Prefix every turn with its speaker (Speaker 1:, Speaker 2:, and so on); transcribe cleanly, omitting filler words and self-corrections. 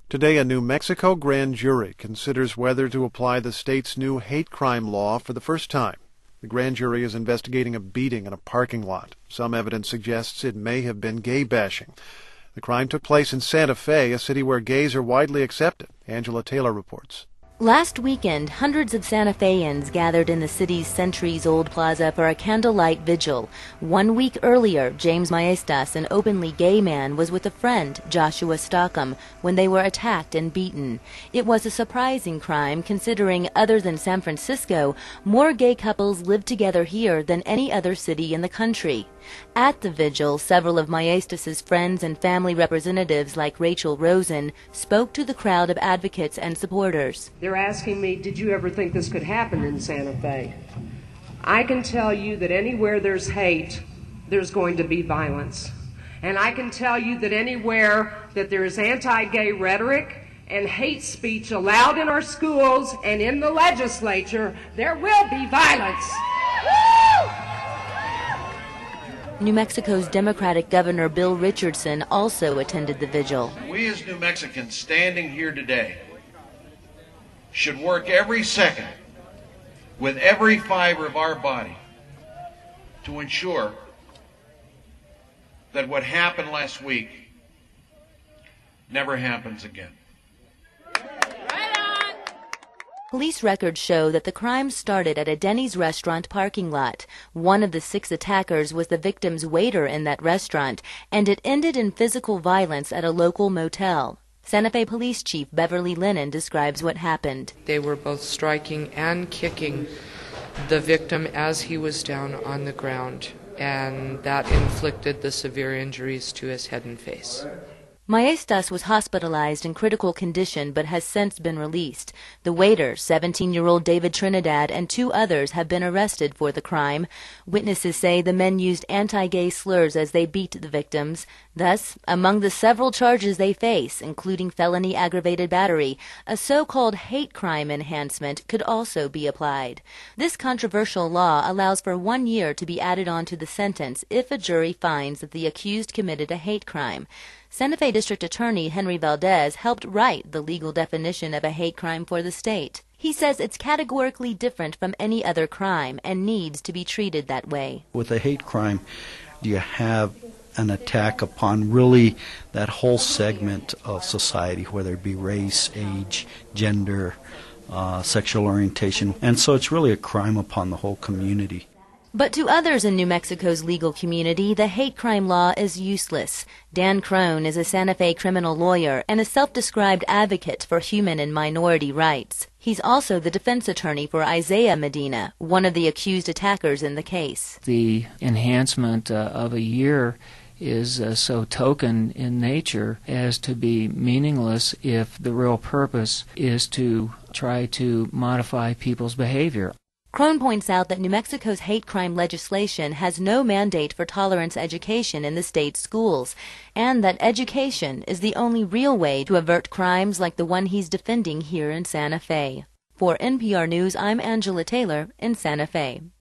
Speaker 1: Today, a New Mexico grand jury considers whether to apply the state's new hate crime law for the first time. The grand jury is investigating a beating in a parking lot. Some evidence suggests it may have been gay bashing. The crime took place in Santa Fe, a city where gays are widely accepted. Angela Taylor reports.
Speaker 2: Last weekend, hundreds of Santa Feans gathered in the city's centuries-old plaza for a candlelight vigil. 1 week earlier, James Maestas, an openly gay man, was with a friend, Joshua Stockham, when they were attacked and beaten. It was a surprising crime, considering, other than San Francisco, more gay couples live together here than any other city in the country. At the vigil, several of Maestas' friends and family representatives, like Rachel Rosen, spoke to the crowd of advocates and supporters.
Speaker 3: They're asking me, did you ever think this could happen in Santa Fe? I can tell you that anywhere there's hate, there's going to be violence. And I can tell you that anywhere that there is anti-gay rhetoric and hate speech allowed in our schools and in the legislature, there will be violence.
Speaker 2: New Mexico's Democratic Governor Bill Richardson also attended the vigil.
Speaker 4: We as New Mexicans standing here today should work every second with every fiber of our body to ensure that what happened last week never happens again.
Speaker 2: Police records show that the crime started at a Denny's restaurant parking lot. One of the 6 attackers was the victim's waiter in that restaurant, and it ended in physical violence at a local motel. Santa Fe Police Chief Beverly Lennon describes what happened.
Speaker 5: They were both striking and kicking the victim as he was down on the ground, and that inflicted the severe injuries to his head and face.
Speaker 2: Maestas was hospitalized in critical condition but has since been released. The waiter, 17-year-old David Trinidad, and 2 others have been arrested for the crime. Witnesses say the men used anti-gay slurs as they beat the victims. Thus, among the several charges they face, including felony aggravated battery, a so-called hate crime enhancement could also be applied. This controversial law allows for 1 year to be added on to the sentence if a jury finds that the accused committed a hate crime. Santa Fe District Attorney Henry Valdez helped write the legal definition of a hate crime for the state. He says it's categorically different from any other crime and needs to be treated that way.
Speaker 6: With a hate crime, you have an attack upon really that whole segment of society, whether it be race, age, gender, sexual orientation. And so it's really a crime upon the whole community.
Speaker 2: But to others in New Mexico's legal community, the hate crime law is useless. Dan Crone is a Santa Fe criminal lawyer and a self-described advocate for human and minority rights. He's also the defense attorney for Isaiah Medina, one of the accused attackers in the case.
Speaker 7: The enhancement of a year is so token in nature as to be meaningless if the real purpose is to try to modify people's behavior.
Speaker 2: Crone points out that New Mexico's hate crime legislation has no mandate for tolerance education in the state's schools, and that education is the only real way to avert crimes like the one he's defending here in Santa Fe. For NPR News, I'm Angela Taylor in Santa Fe.